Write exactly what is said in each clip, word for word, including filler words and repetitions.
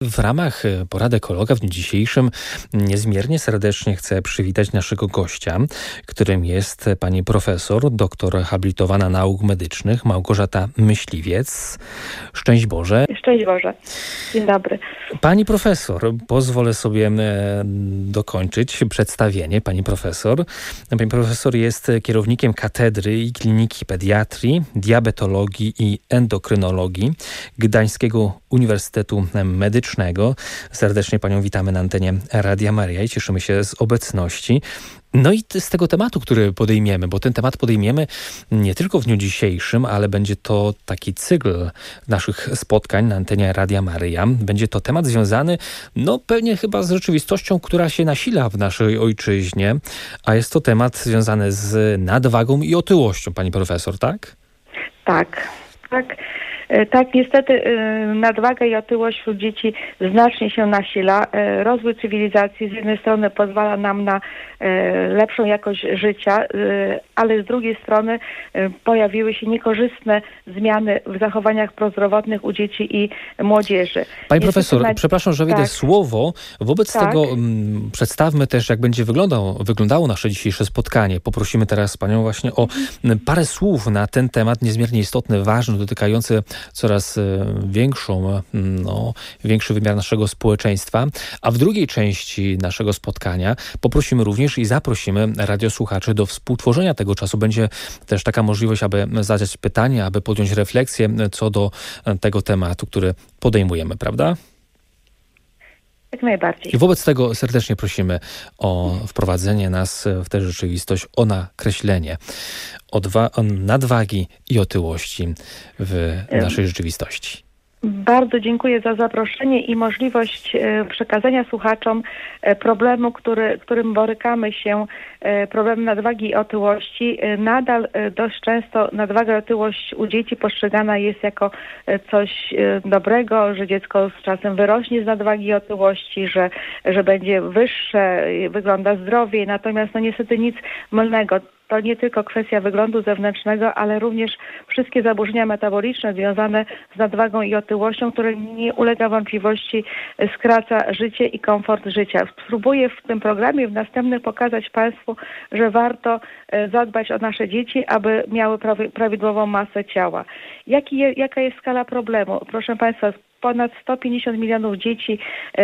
W ramach porady ekologa w dniu dzisiejszym niezmiernie serdecznie chcę przywitać naszego gościa, którym jest pani profesor, doktor habilitowana nauk medycznych Małgorzata Myśliwiec. Szczęść Boże. Szczęść Boże. Dzień dobry. Pani profesor, pozwolę sobie dokończyć przedstawienie. Pani profesor. Pani profesor jest kierownikiem katedry i kliniki pediatrii, diabetologii i endokrynologii Gdańskiego Uniwersytetu Medycznego. Serdecznie panią witamy na antenie Radia Maryja i cieszymy się z obecności. No i z tego tematu, który podejmiemy, bo ten temat podejmiemy nie tylko w dniu dzisiejszym, ale będzie to taki cykl naszych spotkań na antenie Radia Maryja. Będzie to temat związany, no pewnie chyba z rzeczywistością, która się nasila w naszej ojczyźnie, a jest to temat związany z nadwagą i otyłością, pani profesor, tak? Tak, tak. Tak, niestety nadwaga i otyłość wśród dzieci znacznie się nasila. Rozwój cywilizacji z jednej strony pozwala nam na lepszą jakość życia, ale z drugiej strony pojawiły się niekorzystne zmiany w zachowaniach prozdrowotnych u dzieci i młodzieży. Pani profesor, na... przepraszam, że wejdę tak. słowo. Wobec tak. tego m, przedstawmy też, jak będzie wyglądał, wyglądało nasze dzisiejsze spotkanie. Poprosimy teraz panią właśnie o parę słów na ten temat niezmiernie istotny, ważny, dotykający coraz większą, no, większy wymiar naszego społeczeństwa. A w drugiej części naszego spotkania poprosimy również i zaprosimy radiosłuchaczy do współtworzenia tego czasu. Będzie też taka możliwość, aby zadać pytania, aby podjąć refleksję co do tego tematu, który podejmujemy, prawda? Jak najbardziej. I wobec tego serdecznie prosimy o wprowadzenie nas w tę rzeczywistość, o nakreślenie odwa- o nadwagi i otyłości w naszej rzeczywistości. Bardzo dziękuję za zaproszenie i możliwość przekazania słuchaczom problemu, który, którym borykamy się, problem nadwagi i otyłości. Nadal dość często nadwaga i otyłość u dzieci postrzegana jest jako coś dobrego, że dziecko z czasem wyrośnie z nadwagi i otyłości, że, że będzie wyższe, wygląda zdrowiej, natomiast no niestety nic mylnego. To nie tylko kwestia wyglądu zewnętrznego, ale również wszystkie zaburzenia metaboliczne związane z nadwagą i otyłością, które nie ulega wątpliwości skraca życie i komfort życia. Spróbuję w tym programie w następnym pokazać Państwu, że warto zadbać o nasze dzieci, aby miały prawidłową masę ciała. Jaki je, jaka jest skala problemu? Proszę Państwa, ponad sto pięćdziesiąt milionów dzieci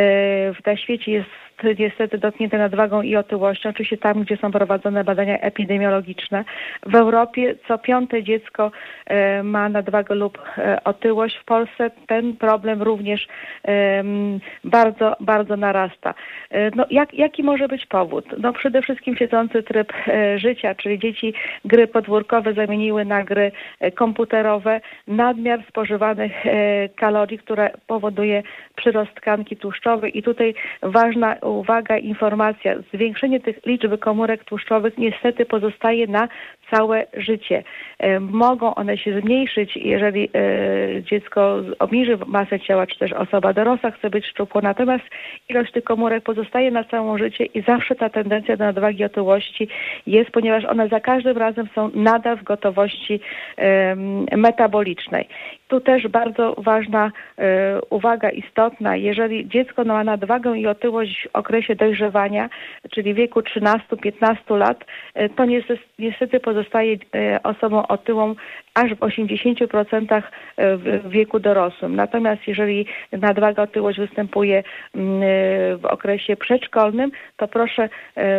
na świecie jest niestety dotknięte nadwagą i otyłością, oczywiście tam, gdzie są prowadzone badania epidemiologiczne. W Europie co piąte dziecko ma nadwagę lub otyłość. W Polsce ten problem również bardzo, bardzo narasta. No, jak, jaki może być powód? No, przede wszystkim siedzący tryb życia, czyli dzieci gry podwórkowe zamieniły na gry komputerowe, nadmiar spożywanych kalorii, które powoduje przyrost tkanki tłuszczowej i tutaj ważna uwaga, informacja, zwiększenie tych liczby komórek tłuszczowych niestety pozostaje na całe życie. E, mogą one się zmniejszyć, jeżeli e, dziecko obniży masę ciała, czy też osoba dorosła chce być szczupła, natomiast ilość tych komórek pozostaje na całe życie i zawsze ta tendencja do nadwagi i otyłości jest, ponieważ one za każdym razem są nadal w gotowości e, metabolicznej. Tu też bardzo ważna e, uwaga istotna, jeżeli dziecko ma nadwagę i otyłość w okresie dojrzewania, czyli w wieku trzynastu do piętnastu lat, e, to niestety, niestety pozostaje e, osobą otyłą aż w osiemdziesięciu procentach w wieku dorosłym. Natomiast jeżeli nadwaga, otyłość występuje w okresie przedszkolnym, to proszę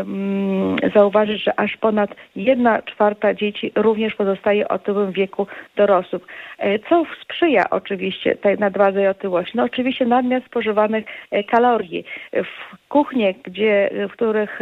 zauważyć, że aż ponad jedna czwarta dzieci również pozostaje otyłym w wieku dorosłym. Co sprzyja oczywiście tej nadwadze i otyłości? No oczywiście nadmiar spożywanych kalorii. W kuchnie, gdzie, w których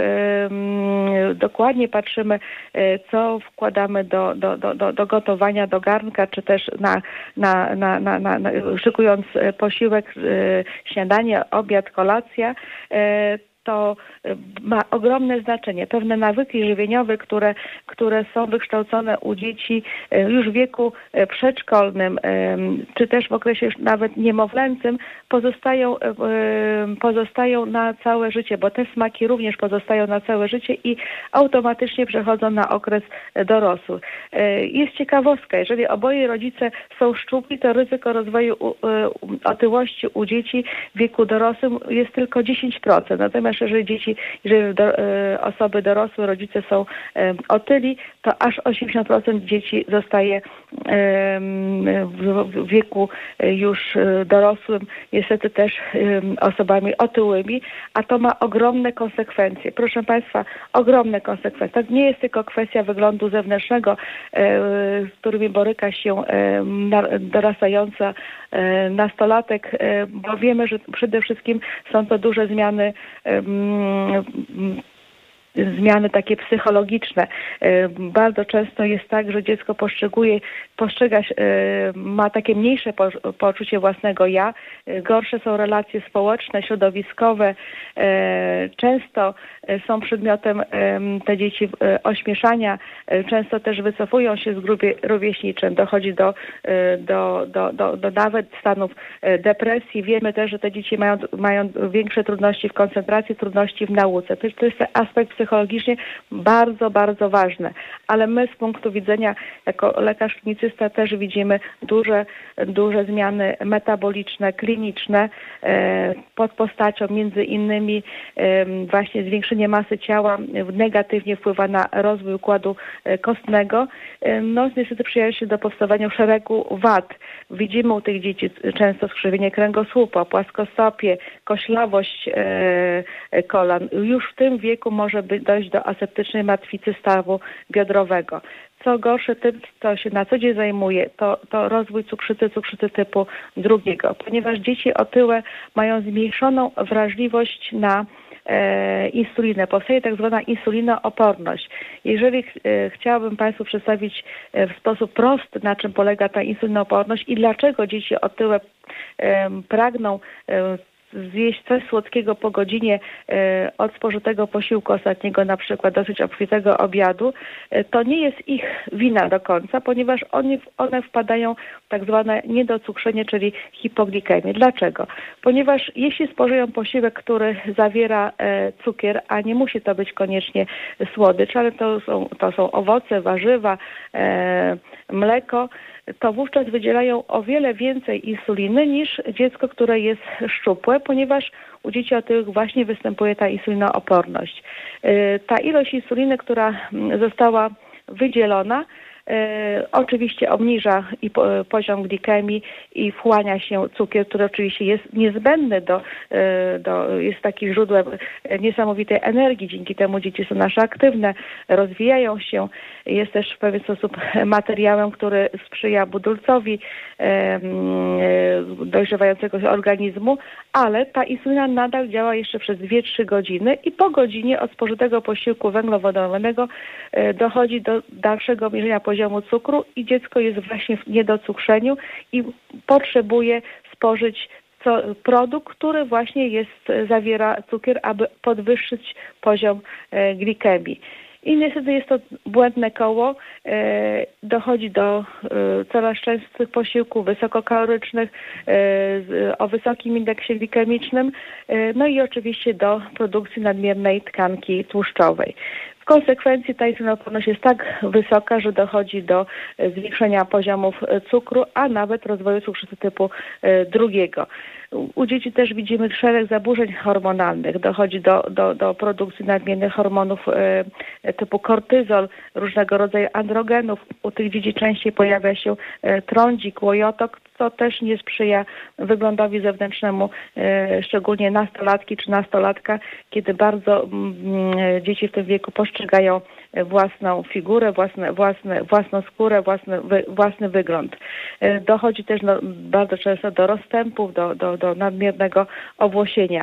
dokładnie patrzymy, co wkładamy do, do, do, do gotowania, do garnka, czy też na, na, na, na, na, na szykując posiłek, śniadanie, obiad, kolacja, to ma ogromne znaczenie. Pewne nawyki żywieniowe, które, które są wykształcone u dzieci już w wieku przedszkolnym, czy też w okresie już nawet niemowlęcym, pozostają, pozostają na całe życie, bo te smaki również pozostają na całe życie i automatycznie przechodzą na okres dorosły. Jest ciekawostka, jeżeli oboje rodzice są szczupli, to ryzyko rozwoju otyłości u dzieci w wieku dorosłym jest tylko dziesięć procent. Natomiast jeżeli dzieci, jeżeli do, osoby dorosłe, rodzice są otyli, to aż osiemdziesiąt procent dzieci zostaje w wieku już dorosłym niestety też osobami otyłymi, a to ma ogromne konsekwencje. Proszę Państwa, ogromne konsekwencje. To nie jest tylko kwestia wyglądu zewnętrznego, z którymi boryka się dorastająca nastolatek, bo wiemy, że przede wszystkim są to duże zmiany zmiany takie psychologiczne. Bardzo często jest tak, że dziecko postrzeguje, postrzega, ma takie mniejsze poczucie własnego ja. Gorsze są relacje społeczne, środowiskowe. Często są przedmiotem te dzieci ośmieszania. Często też wycofują się z grupy rówieśniczej. Dochodzi do, do, do, do, do nawet stanów depresji. Wiemy też, że te dzieci mają, mają większe trudności w koncentracji, trudności w nauce. To, to jest aspekt psychologiczny psychologicznie bardzo, bardzo ważne. Ale my z punktu widzenia jako lekarz klinicysta też widzimy duże, duże zmiany metaboliczne, kliniczne pod postacią między innymi właśnie zwiększenie masy ciała negatywnie wpływa na rozwój układu kostnego. No niestety przyczynia się do powstawania szeregu wad. Widzimy u tych dzieci często skrzywienie kręgosłupa, płaskostopie, koślawość kolan. Już w tym wieku może by dojść do aseptycznej martwicy stawu biodrowego. Co gorsze, tym, co się na co dzień zajmuje, to, to rozwój cukrzycy, cukrzycy typu drugiego, ponieważ dzieci otyłe mają zmniejszoną wrażliwość na e, insulinę. Powstaje tak zwana insulinooporność. Jeżeli ch chciałabym Państwu przedstawić w sposób prosty, na czym polega ta insulinooporność i dlaczego dzieci otyłe e, pragną e, zjeść coś słodkiego po godzinie e, od spożytego posiłku ostatniego, na przykład dosyć obfitego obiadu, e, to nie jest ich wina do końca, ponieważ oni, one wpadają w tak zwane niedocukrzenie, czyli hipoglikemię. Dlaczego? Ponieważ jeśli spożyją posiłek, który zawiera e, cukier, a nie musi to być koniecznie słodycz, ale to są, to są owoce, warzywa, e, mleko, to wówczas wydzielają o wiele więcej insuliny niż dziecko, które jest szczupłe, ponieważ u dzieci otyłych właśnie występuje ta insulinooporność. Ta ilość insuliny, która została wydzielona, E, oczywiście obniża i po, poziom glikemii i wchłania się cukier, który oczywiście jest niezbędny do, e, do jest takim źródłem niesamowitej energii. Dzięki temu dzieci są nasze aktywne, rozwijają się. Jest też w pewien sposób materiałem, który sprzyja budulcowi e, e, dojrzewającego organizmu, ale ta insulina nadal działa jeszcze przez dwie trzy godziny i po godzinie od spożytego posiłku węglowodorowanego e, dochodzi do dalszego obniżenia poziomu poziomu cukru i dziecko jest właśnie w niedocukrzeniu i potrzebuje spożyć co, produkt, który właśnie jest, zawiera cukier, aby podwyższyć poziom e, glikemii. I niestety jest to błędne koło. E, dochodzi do e, coraz częstszych posiłków wysokokalorycznych e, z, o wysokim indeksie glikemicznym, e, no i oczywiście do produkcji nadmiernej tkanki tłuszczowej. W konsekwencji ta insulinooporność jest tak wysoka, że dochodzi do zwiększenia poziomów cukru, a nawet rozwoju cukrzycy typu drugiego. U dzieci też widzimy szereg zaburzeń hormonalnych. Dochodzi do, do, do produkcji nadmiernych hormonów e, typu kortyzol, różnego rodzaju androgenów. U tych dzieci częściej pojawia się e, trądzik, łojotok, co też nie sprzyja wyglądowi zewnętrznemu, e, szczególnie nastolatki czy nastolatka, kiedy bardzo mm, dzieci w tym wieku postrzegają własną figurę, własne, własne, własną skórę, własny, wy, własny wygląd. E, dochodzi też no, bardzo często do rozstępów, do, do, do nadmiernego owłosienia.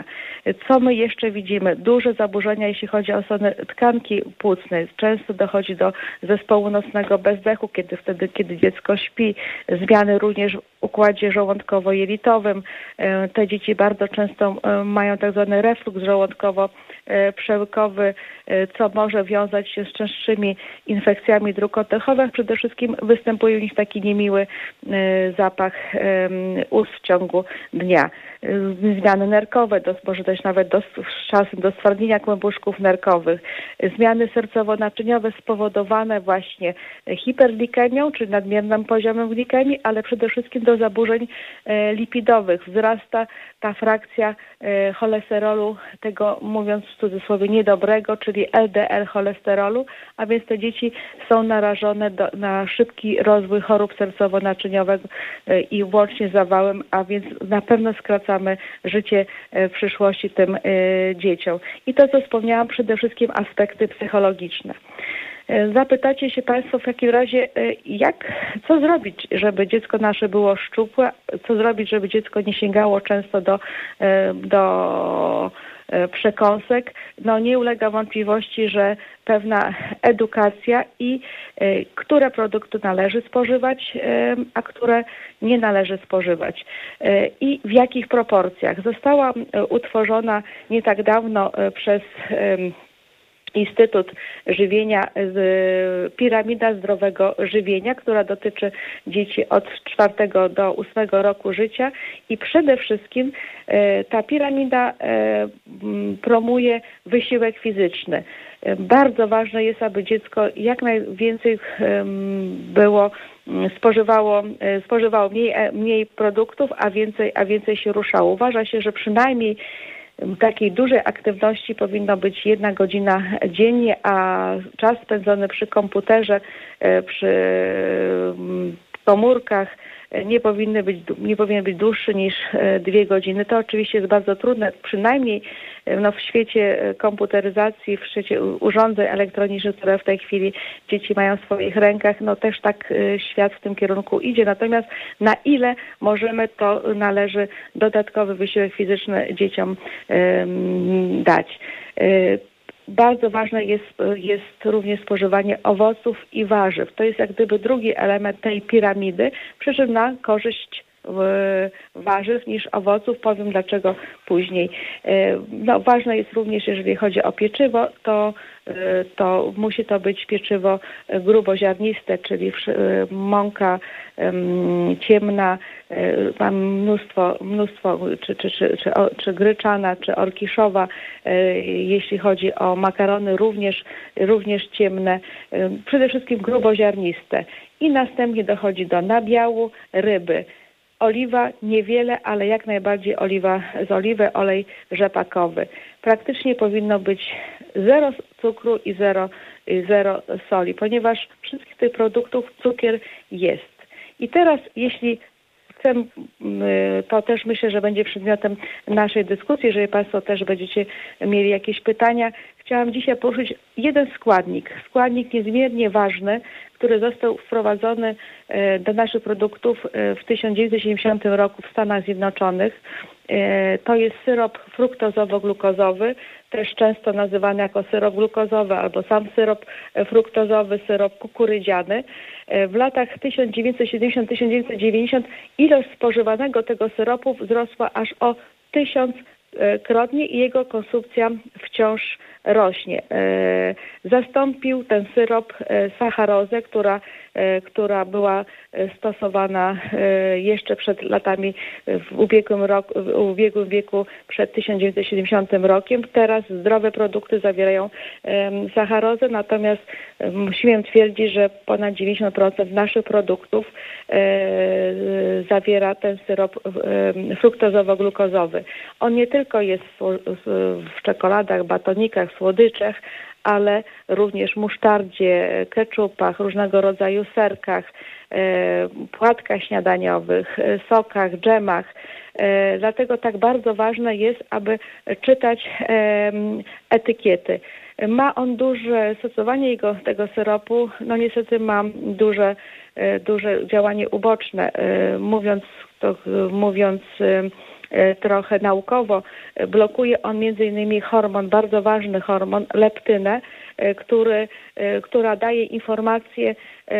Co my jeszcze widzimy? Duże zaburzenia, jeśli chodzi o strony tkanki płucnej. Często dochodzi do zespołu nocnego bezdechu, kiedy wtedy, kiedy dziecko śpi. Zmiany również w układzie żołądkowo-jelitowym. Te dzieci bardzo często mają tak zwany refluks żołądkowo-przełykowy, co może wiązać się z częstszymi infekcjami dróg oddechowych. Przede wszystkim występuje u nich taki niemiły zapach ust w ciągu dnia. Zmiany nerkowe, do, może dojść nawet do, z czasem do stwardnienia kłębuszków nerkowych. Zmiany sercowo-naczyniowe spowodowane właśnie hiperglikemią, czyli nadmiernym poziomem glikemii, ale przede wszystkim do zaburzeń lipidowych. Wzrasta ta frakcja cholesterolu, tego mówiąc w cudzysłowie niedobrego, czyli L D L cholesterolu, a więc te dzieci są narażone do, na szybki rozwój chorób sercowo-naczyniowego i łącznie z zawałem, a więc na pewno skracamy życie w przyszłości tym dzieciom. I to, co wspomniałam, przede wszystkim aspekty psychologiczne. Zapytacie się Państwo w takim razie, jak, co zrobić, żeby dziecko nasze było szczupłe, co zrobić, żeby dziecko nie sięgało często do, do przekąsek. No nie ulega wątpliwości, że pewna edukacja i y, które produkty należy spożywać, y, a które nie należy spożywać. Y, I w jakich proporcjach. Została y, utworzona nie tak dawno y, przez y, Instytut Żywienia, z piramida zdrowego żywienia, która dotyczy dzieci od czwartego do ósmego roku życia i przede wszystkim ta piramida promuje wysiłek fizyczny. Bardzo ważne jest, aby dziecko jak najwięcej było, spożywało, spożywało mniej, mniej produktów, a więcej, a więcej się ruszało. Uważa się, że przynajmniej takiej dużej aktywności powinno być jedna godzina dziennie, a czas spędzony przy komputerze, przy komórkach nie powinny być, nie powinien być dłuższy niż dwie godziny. To oczywiście jest bardzo trudne, przynajmniej no, w świecie komputeryzacji, w świecie urządzeń elektronicznych, które w tej chwili dzieci mają w swoich rękach, no też tak świat w tym kierunku idzie. Natomiast na ile możemy, to należy dodatkowy wysiłek fizyczny dzieciom um, dać. Bardzo ważne jest, jest również spożywanie owoców i warzyw. To jest jak gdyby drugi element tej piramidy, przy czym na korzyść warzyw niż owoców. Powiem dlaczego później. No, ważne jest również, jeżeli chodzi o pieczywo, to, to musi to być pieczywo gruboziarniste, czyli mąka ciemna, mam mnóstwo, mnóstwo czy, czy, czy, czy, czy gryczana, czy orkiszowa. Jeśli chodzi o makarony, również, również ciemne, przede wszystkim gruboziarniste. I następnie dochodzi do nabiału, ryby. Oliwa niewiele, ale jak najbardziej oliwa z oliwy, olej rzepakowy. Praktycznie powinno być zero cukru i zero, zero soli, ponieważ wszystkich tych produktów cukier jest. I teraz jeśli chcę, to też myślę, że będzie przedmiotem naszej dyskusji, jeżeli Państwo też będziecie mieli jakieś pytania. Chciałam dzisiaj poruszyć jeden składnik, składnik niezmiernie ważny, który został wprowadzony do naszych produktów w tysiąc dziewięćset siedemdziesiątym roku w Stanach Zjednoczonych. To jest syrop fruktozowo-glukozowy, też często nazywany jako syrop glukozowy albo sam syrop fruktozowy, syrop kukurydziany. W latach tysiąc dziewięćset siedemdziesiątym do tysiąc dziewięćset dziewięćdziesiątego ilość spożywanego tego syropu wzrosła aż o tysiąc krotnie i jego konsumpcja wciąż rośnie. Zastąpił ten syrop sacharozę, która, która była stosowana jeszcze przed latami w ubiegłym roku, w ubiegłym wieku, przed tysiąc dziewięćset siedemdziesiątym rokiem. Teraz zdrowe produkty zawierają sacharozę, natomiast musimy twierdzić, że ponad dziewięćdziesiąt procent naszych produktów zawiera ten syrop fruktozowo-glukozowy. On nie tylko jest w czekoladach, batonikach, słodyczach, ale również w musztardzie, keczupach, różnego rodzaju serkach, płatkach śniadaniowych, sokach, dżemach. Dlatego tak bardzo ważne jest, aby czytać etykiety. Ma on duże stosowanie jego, tego syropu, no niestety ma duże, duże działanie uboczne. Mówiąc, to, mówiąc trochę naukowo, blokuje on między innymi hormon, bardzo ważny hormon, leptynę, który, która daje informację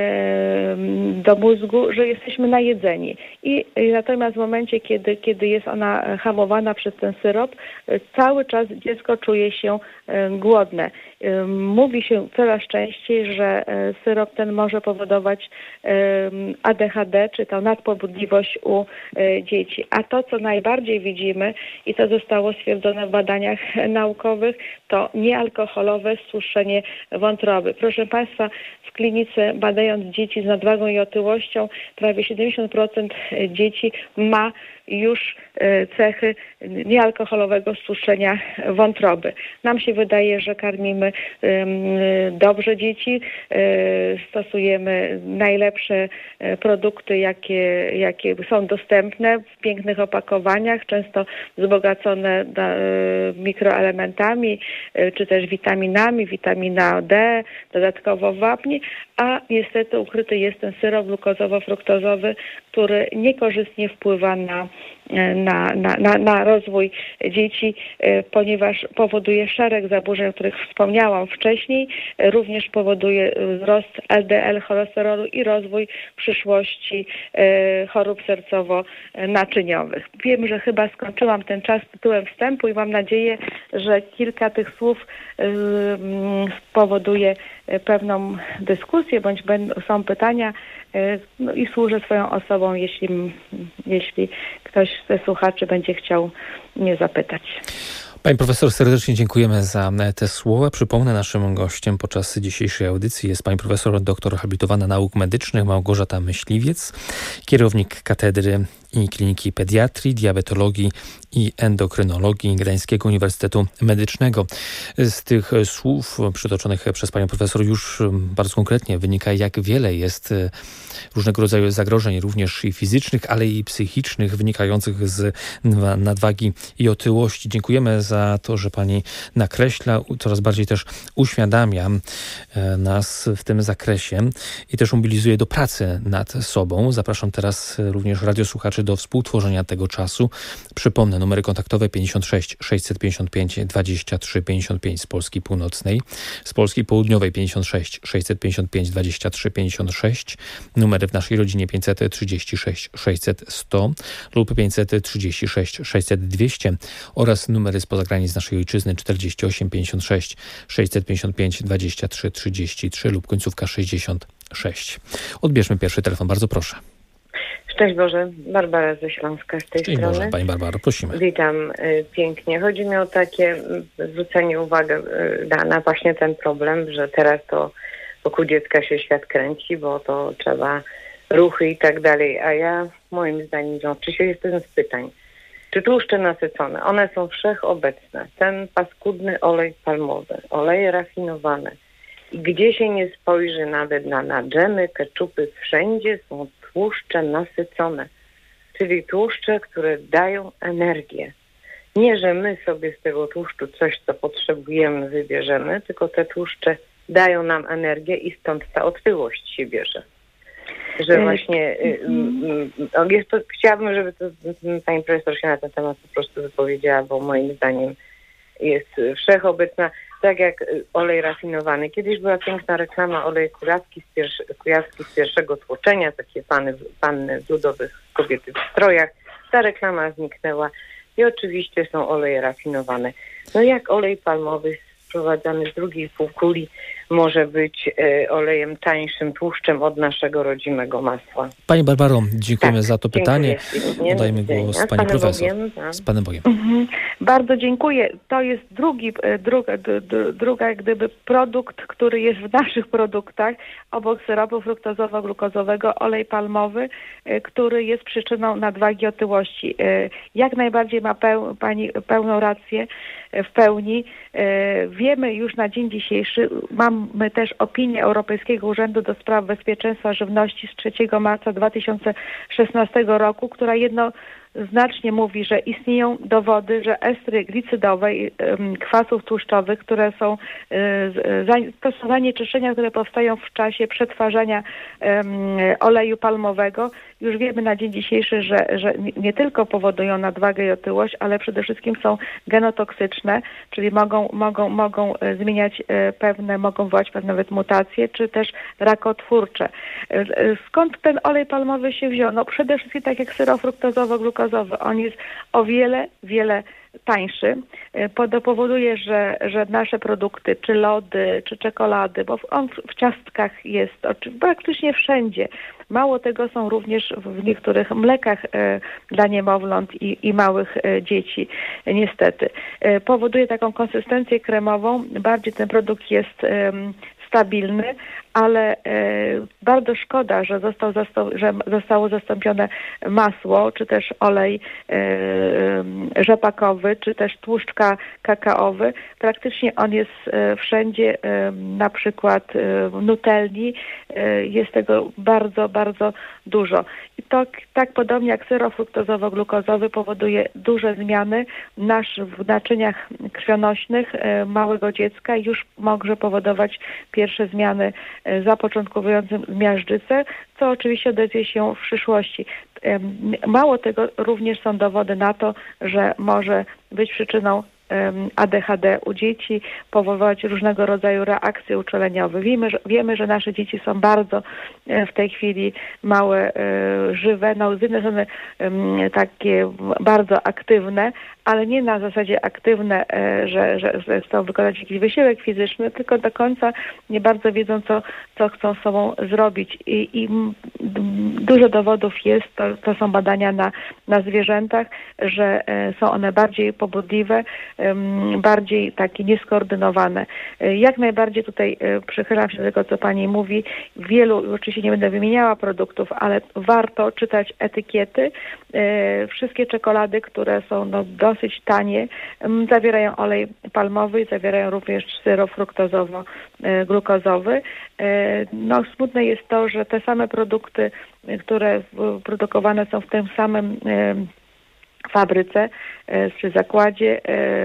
do mózgu, że jesteśmy najedzeni. I natomiast w momencie, kiedy, kiedy jest ona hamowana przez ten syrop, cały czas dziecko czuje się głodne. Mówi się coraz częściej, że syrop ten może powodować A D H D, czy tą nadpobudliwość u dzieci. A to, co najbardziej widzimy i to zostało stwierdzone w badaniach naukowych, to niealkoholowe stłuszczenie wątroby. Proszę Państwa, w klinice badając dzieci z nadwagą i otyłością, prawie siedemdziesiąt procent dzieci ma już cechy niealkoholowego stłuszczenia wątroby. Nam się wydaje, że karmimy dobrze dzieci, stosujemy najlepsze produkty, jakie, jakie są dostępne w pięknych opakowaniach, często wzbogacone mikroelementami, czy też witaminami, witamina D, dodatkowo wapni, a niestety ukryty jest ten syrop glukozowo-fruktozowy, który niekorzystnie wpływa na, na, na, na, na rozwój dzieci, ponieważ powoduje szereg zaburzeń, o których wspomniałam wcześniej, również powoduje wzrost L D L cholesterolu i rozwój w przyszłości chorób sercowo-naczyniowych. Wiem, że chyba skończyłam ten czas tytułem wstępu i mam nadzieję, że kilka tych słów spowoduje pewną dyskusję, bądź są pytania, no i służę swoją osobą, jeśli, jeśli ktoś ze słuchaczy będzie chciał mnie zapytać. Pani profesor, serdecznie dziękujemy za te słowa. Przypomnę, naszym gościem podczas dzisiejszej audycji jest pani profesor, doktor habilitowana nauk medycznych Małgorzata Myśliwiec, kierownik Katedry i Kliniki Pediatrii, Diabetologii i Endokrynologii Gdańskiego Uniwersytetu Medycznego. Z tych słów przytoczonych przez panią profesor już bardzo konkretnie wynika, jak wiele jest różnego rodzaju zagrożeń, również i fizycznych, ale i psychicznych, wynikających z nadwagi i otyłości. Dziękujemy za to, że pani nakreśla, coraz bardziej też uświadamia nas w tym zakresie i też mobilizuje do pracy nad sobą. Zapraszam teraz również radiosłuchaczy do współtworzenia tego czasu. Przypomnę, numery kontaktowe pięćdziesiąt sześć sześćset pięćdziesiąt pięć dwadzieścia trzy pięćdziesiąt pięć z Polski Północnej, z Polski Południowej pięćdziesiąt sześć sześćset pięćdziesiąt pięć dwadzieścia trzy pięćdziesiąt sześć, numery w naszej rodzinie pięćset trzydzieści sześć sześćset sto lub pięćset trzydzieści sześć sześćset dwieście oraz numery spoza granic naszej ojczyzny czterdzieści osiem pięćdziesiąt sześć sześćset pięćdziesiąt pięć dwadzieścia trzy trzydzieści trzy lub końcówka sześćdziesiąt sześć. Odbierzmy pierwszy telefon, bardzo proszę. Szczęść Boże, Barbara ze Śląska z tej Szczęść strony. Boże, pani Barbaro, prosimy. Witam y, pięknie. Chodzi mi o takie y, zwrócenie uwagi y, na, na właśnie ten problem, że teraz to wokół dziecka się świat kręci, bo to trzeba ruchy i tak dalej, a ja moim zdaniem wiąże się jestem z pytań. Czy tłuszcze nasycone? One są wszechobecne. Ten paskudny olej palmowy, oleje rafinowane. I gdzie się nie spojrzy nawet na, na dżemy, keczupy, wszędzie są tłuszcze nasycone. Czyli tłuszcze, które dają energię. Nie, że my sobie z tego tłuszczu coś, co potrzebujemy, wybierzemy, tylko te tłuszcze dają nam energię i stąd ta otyłość się bierze. Że właśnie mm. jest to, chciałabym, żeby to pani profesor się na ten temat po prostu wypowiedziała, bo moim zdaniem jest wszechobecna, tak jak olej rafinowany. Kiedyś była piękna reklama olej kujawski z, pierwszy, kujawski z pierwszego tłoczenia, takie panny, panny w ludowych kobiety w strojach. Ta reklama zniknęła i oczywiście są oleje rafinowane. No jak olej palmowy sprowadzany z drugiej półkuli może być e, olejem tańszym, tłuszczem od naszego rodzimego masła. Pani Barbaro, dziękujemy tak, za to pytanie. Dziękuję. Oddajmy głos z pani profesor. Bogiem, tak. Z panem Bogiem. Mhm. Bardzo dziękuję. To jest drugi, druga, druga jak gdyby produkt, który jest w naszych produktach, obok syropu fruktozowo-glukozowego, olej palmowy, który jest przyczyną nadwagi, otyłości. Jak najbardziej ma peł, pani pełną rację w pełni. Wiemy już na dzień dzisiejszy, mamy też opinię Europejskiego Urzędu do Spraw Bezpieczeństwa Żywności z trzeciego marca dwa tysiące szesnastego roku, która jednoznacznie mówi, że istnieją dowody, że estry glicydowe i kwasów tłuszczowych, które są, to są zanieczyszczenia, które powstają w czasie przetwarzania oleju palmowego, już wiemy na dzień dzisiejszy, że, że nie tylko powodują nadwagę i otyłość, ale przede wszystkim są genotoksyczne, czyli mogą, mogą, mogą zmieniać pewne, mogą wywołać pewne nawet mutacje, czy też rakotwórcze. Skąd ten olej palmowy się wziął? No przede wszystkim tak jak syrop fruktozowo-glukozowy. On jest o wiele, wiele tańszy. To powoduje, że, że nasze produkty, czy lody, czy czekolady, bo on w ciastkach jest praktycznie wszędzie. Mało tego, są również w niektórych mlekach e, dla niemowląt i, i małych e, dzieci, e, niestety. E, powoduje taką konsystencję kremową. Bardziej ten produkt jest e, stabilny, ale e, bardzo szkoda, że, został zastąp- że zostało zastąpione masło, czy też olej e, rzepakowy, czy też tłuszczka kakaowy. Praktycznie on jest e, wszędzie, e, na przykład e, w nutelli, e, jest tego bardzo, bardzo dużo. I to tak podobnie jak syrop fruktozowo-glukozowy powoduje duże zmiany nasz, w naczyniach krwionośnych e, małego dziecka i już może powodować pierwsze zmiany zapoczątkowującym miażdżycę, co oczywiście odezwie się w przyszłości. Mało tego, również są dowody na to, że może być przyczyną A D H D u dzieci, powodować różnego rodzaju reakcje uczuleniowe. Wiemy, że, wiemy, że nasze dzieci są bardzo w tej chwili małe, żywe, no z jednej strony takie bardzo aktywne, ale nie na zasadzie aktywne, że, że, że chcą wykonać jakiś wysiłek fizyczny, tylko do końca nie bardzo wiedzą, co, co chcą z sobą zrobić. I, i dużo dowodów jest, to, to są badania na, na zwierzętach, że są one bardziej pobudliwe, bardziej takie nieskoordynowane. Jak najbardziej tutaj przychylam się do tego, co pani mówi. Wielu, oczywiście nie będę wymieniała produktów, ale warto czytać etykiety. Wszystkie czekolady, które są no, dosyć tanie, zawierają olej palmowy i zawierają również syrop fruktozowo-glukozowy. No, smutne jest to, że te same produkty, które produkowane są w tym samym fabryce czy zakładzie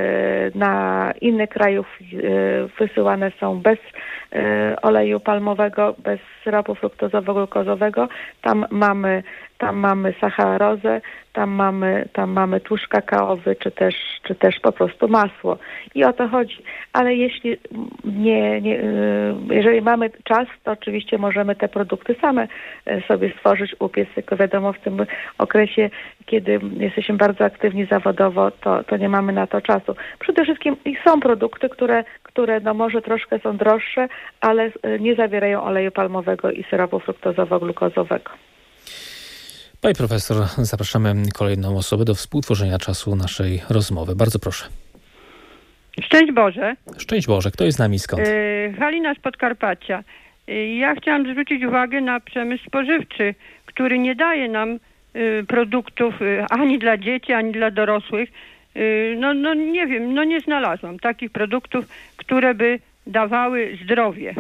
na innych krajów wysyłane są bez oleju palmowego, bez syropu fruktozowo-glukozowego. Tam mamy, tam mamy sacharozę, tam mamy, tam mamy tłuszcz kakaowy, czy też, czy też po prostu masło. I o to chodzi. Ale jeśli nie, nie, jeżeli mamy czas, to oczywiście możemy te produkty same sobie stworzyć, upiec, tylko wiadomo w tym okresie, kiedy jesteśmy bardzo aktywni zawodowo, to, to nie mamy na to czasu. Przede wszystkim są produkty, które, które no może troszkę są droższe, ale nie zawierają oleju palmowego i syropu fruktozowo-glukozowego. Pani profesor, zapraszamy kolejną osobę do współtworzenia czasu naszej rozmowy. Bardzo proszę. Szczęść Boże. Szczęść Boże. Kto jest z nami, skąd? Yy, Halina z Podkarpacia. Yy, ja chciałam zwrócić uwagę na przemysł spożywczy, który nie daje nam yy, produktów yy, ani dla dzieci, ani dla dorosłych. Yy, no, no nie wiem, no nie znalazłam takich produktów, które by dawały zdrowie.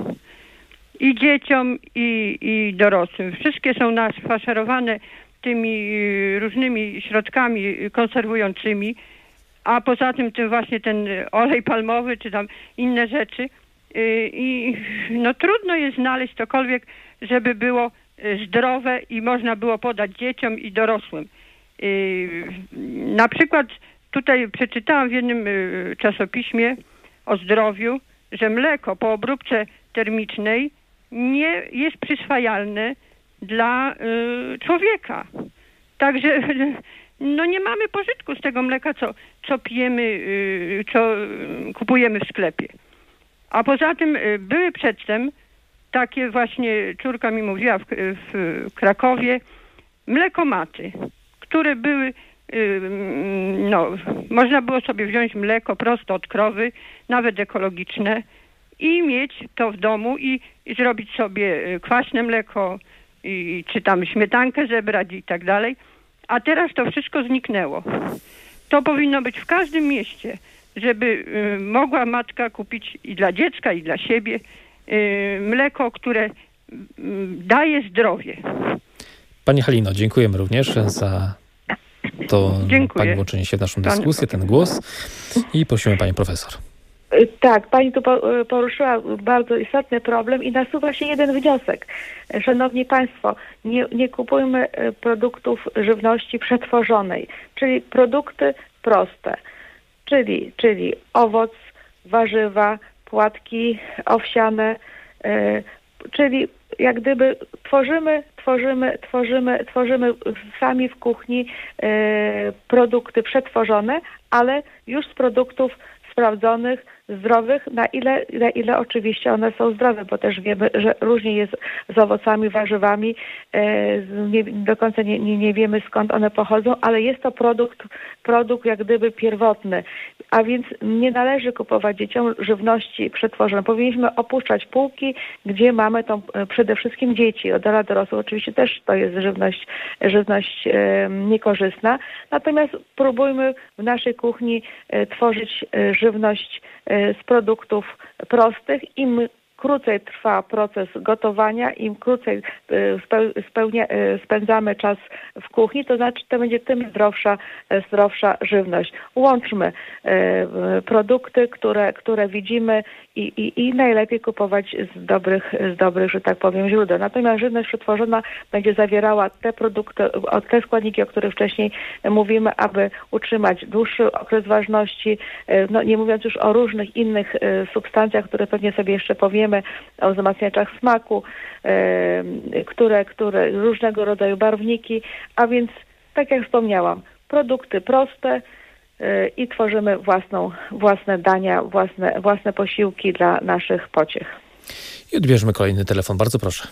I dzieciom, i, i dorosłym. Wszystkie są nafaszerowane tymi różnymi środkami konserwującymi, a poza tym tym właśnie ten olej palmowy, czy tam inne rzeczy. I no trudno jest znaleźć cokolwiek, żeby było zdrowe i można było podać dzieciom i dorosłym. Na przykład tutaj przeczytałam w jednym czasopiśmie o zdrowiu, że mleko po obróbce termicznej nie jest przyswajalne dla y, człowieka. Także no nie mamy pożytku z tego mleka, co, co pijemy, y, co y, kupujemy w sklepie. A poza tym y, były przedtem takie właśnie, córka mi mówiła w, w Krakowie, mlekomaty, które były, y, no można było sobie wziąć mleko prosto od krowy, nawet ekologiczne, i mieć to w domu i, i zrobić sobie kwaśne mleko i, czy tam śmietankę zebrać i tak dalej. A teraz to wszystko zniknęło. To powinno być w każdym mieście, żeby y, mogła matka kupić i dla dziecka, i dla siebie y, mleko, które y, daje zdrowie. Pani Halino, dziękujemy również za to Pani włączenie się w naszą dyskusję, ten głos i prosimy Panią profesor. Tak, pani tu poruszyła bardzo istotny problem i nasuwa się jeden wniosek. Szanowni Państwo, nie, nie kupujmy produktów żywności przetworzonej, czyli produkty proste, czyli, czyli owoc, warzywa, płatki owsiane, czyli jak gdyby tworzymy, tworzymy, tworzymy, tworzymy sami w kuchni produkty przetworzone, ale już z produktów sprawdzonych, zdrowych, na ile, na ile oczywiście one są zdrowe, bo też wiemy, że różnie jest z owocami, warzywami, nie, do końca nie, nie, nie wiemy skąd one pochodzą, ale jest to produkt, produkt jak gdyby pierwotny, a więc nie należy kupować dzieciom żywności przetworzonej. Powinniśmy opuszczać półki, gdzie mamy tą przede wszystkim dzieci, od lat dorosłych oczywiście też to jest żywność, żywność e, niekorzystna, natomiast próbujmy w naszej kuchni e, tworzyć e, żywność z produktów prostych. Im krócej trwa proces gotowania, im krócej spełnia, spędzamy czas w kuchni, to znaczy to będzie tym zdrowsza, zdrowsza żywność. Łączmy produkty, które, które widzimy i, i, i najlepiej kupować z dobrych, z dobrych, że tak powiem, źródeł. Natomiast żywność przetworzona będzie zawierała te produkty, te składniki, o których wcześniej mówimy, aby utrzymać dłuższy okres ważności, no nie mówiąc już o różnych innych substancjach, które pewnie sobie jeszcze powiemy, o wzmacniaczach smaku, e, które, które różnego rodzaju barwniki, a więc tak jak wspomniałam, produkty proste e, i tworzymy własną, własne dania, własne, własne posiłki dla naszych pociech. I odbierzmy kolejny telefon, bardzo proszę.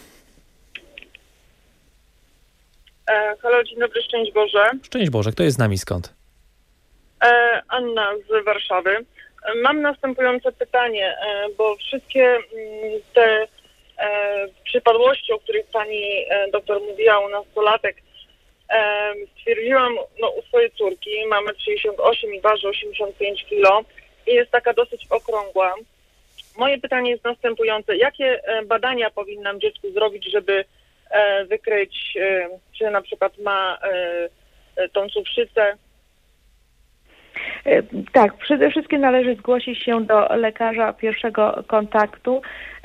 E, halo, dzień dobry, szczęść Boże. Szczęść Boże, kto jest z nami, skąd? E, Anna z Warszawy. Mam następujące pytanie, bo wszystkie te przypadłości, o których pani doktor mówiła u nastolatek, stwierdziłam no, u swojej córki. Ma metr sześćdziesiąt osiem i waży osiemdziesiąt pięć kilo i jest taka dosyć okrągła. Moje pytanie jest następujące. Jakie badania powinnam dziecku zrobić, żeby wykryć, czy na przykład ma tą cukrzycę? Tak, przede wszystkim należy zgłosić się do lekarza pierwszego kontaktu,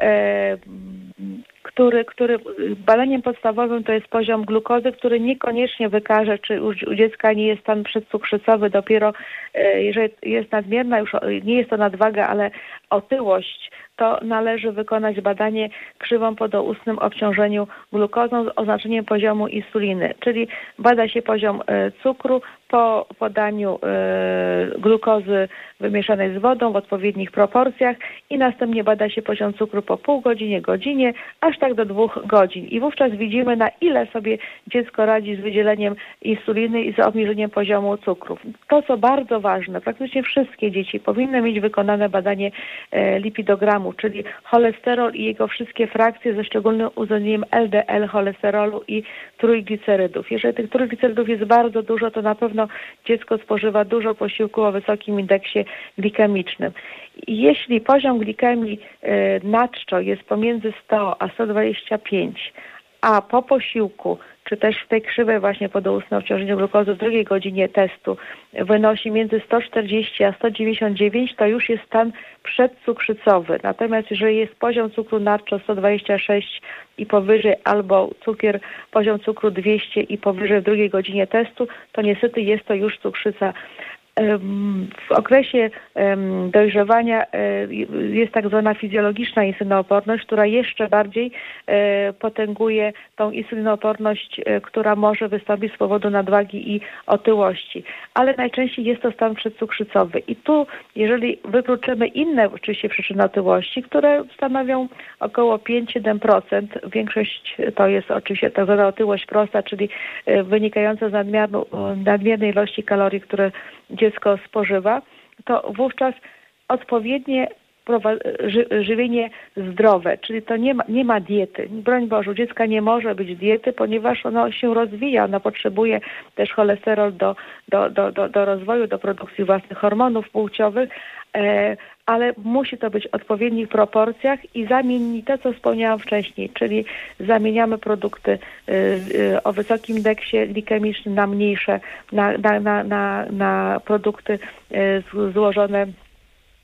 który, który badaniem podstawowym to jest poziom glukozy, który niekoniecznie wykaże, czy u, u dziecka nie jest stan przedcukrzycowy, dopiero jeżeli jest nadmierna, już nie jest to nadwaga, ale otyłość, to należy wykonać badanie krzywą podoustnym obciążeniu glukozą z oznaczeniem poziomu insuliny, czyli bada się poziom cukru po podaniu glukozy wymieszanej z wodą w odpowiednich proporcjach i następnie bada się poziom cukru po pół godzinie, godzinie, aż tak do dwóch godzin. I wówczas widzimy, na ile sobie dziecko radzi z wydzieleniem insuliny i z obniżeniem poziomu cukrów. To, co bardzo ważne, praktycznie wszystkie dzieci powinny mieć wykonane badanie lipidogramu, czyli cholesterol i jego wszystkie frakcje ze szczególnym uwzględnieniem L D L cholesterolu i trójglicerydów. Jeżeli tych trójglicerydów jest bardzo dużo, to na pewno dziecko spożywa dużo posiłku o wysokim indeksie glikemicznym. Jeśli poziom glikemii na czczo jest pomiędzy sto a sto dwadzieścia pięć, a po posiłku, czy też w tej krzywej właśnie podoustnej obciążeniu glukozy w drugiej godzinie testu wynosi między sto czterdzieści a sto dziewięćdziesiąt dziewięć, to już jest stan przedcukrzycowy. Natomiast jeżeli jest poziom cukru nadczo sto dwadzieścia sześć i powyżej, albo cukier, poziom cukru dwieście i powyżej w drugiej godzinie testu, to niestety jest to już cukrzyca. W okresie dojrzewania jest tak zwana fizjologiczna insulinooporność, która jeszcze bardziej potęguje tą insulinooporność, która może wystąpić z powodu nadwagi i otyłości. Ale najczęściej jest to stan przedcukrzycowy. I tu, jeżeli wykluczymy inne oczywiście przyczyny otyłości, które stanowią około pięć do siedmiu procent, większość to jest oczywiście tak zwana otyłość prosta, czyli wynikająca z nadmiaru, nadmiernej ilości kalorii, które dziecko spożywa, to wówczas odpowiednie żywienie zdrowe, czyli to nie ma, nie ma diety. Broń Boże, u dziecka nie może być diety, ponieważ ono się rozwija, ono potrzebuje też cholesterol do, do, do, do, do rozwoju, do produkcji własnych hormonów płciowych, e, ale musi to być w odpowiednich proporcjach i zamienić to, co wspomniałam wcześniej, czyli zamieniamy produkty y, y, o wysokim indeksie glikemicznym na mniejsze, na, na, na, na, na produkty y, złożone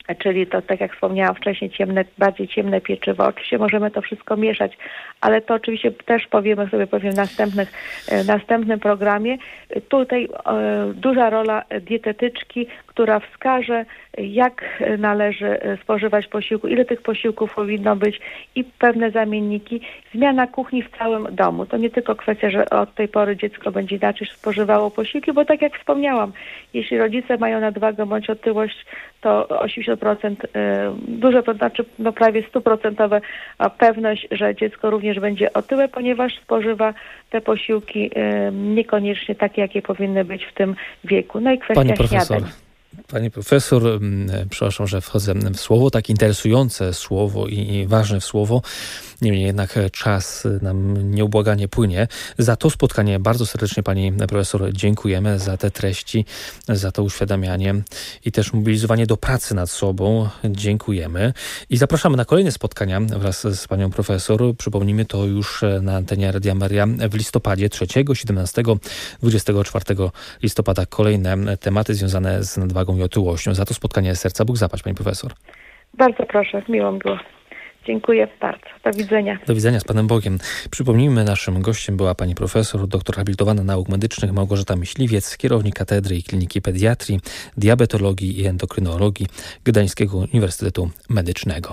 czyli to, tak jak wspomniałam wcześniej, ciemne, bardziej ciemne pieczywo. Oczywiście możemy to wszystko mieszać, ale to oczywiście też powiemy sobie powiem w następnych, e, następnym programie. Tutaj e, duża rola dietetyczki, która wskaże, jak należy spożywać posiłku, ile tych posiłków powinno być i pewne zamienniki. Zmiana kuchni w całym domu. To nie tylko kwestia, że od tej pory dziecko będzie inaczej spożywało posiłki, bo tak jak wspomniałam, jeśli rodzice mają nadwagę bądź otyłość, to osiemdziesiąt procent, duże, to znaczy no prawie stuprocentowa pewność, że dziecko również będzie otyłe, ponieważ spożywa te posiłki niekoniecznie takie, jakie powinny być w tym wieku. No i kwestia Pani profesor. śniadań. Pani profesor, przepraszam, że wchodzę w słowo, tak interesujące słowo i ważne słowo. Niemniej jednak czas nam nieubłaganie płynie. Za to spotkanie bardzo serdecznie pani profesor dziękujemy, za te treści, za to uświadamianie i też mobilizowanie do pracy nad sobą. Dziękujemy i zapraszamy na kolejne spotkania wraz z panią profesor. Przypomnijmy to już na antenie Radia Maryja w listopadzie trzeciego, siedemnastego, dwudziestego czwartego listopada. Kolejne tematy związane z nadwagą i otyłością. Za to spotkanie serca Bóg zapłać, pani profesor. Bardzo proszę, miło mi było. Dziękuję bardzo. Do widzenia. Do widzenia, z Panem Bogiem. Przypomnijmy, naszym gościem była pani profesor, doktor habilitowana nauk medycznych Małgorzata Myśliwiec, kierownik Katedry i Kliniki Pediatrii, Diabetologii i Endokrynologii Gdańskiego Uniwersytetu Medycznego.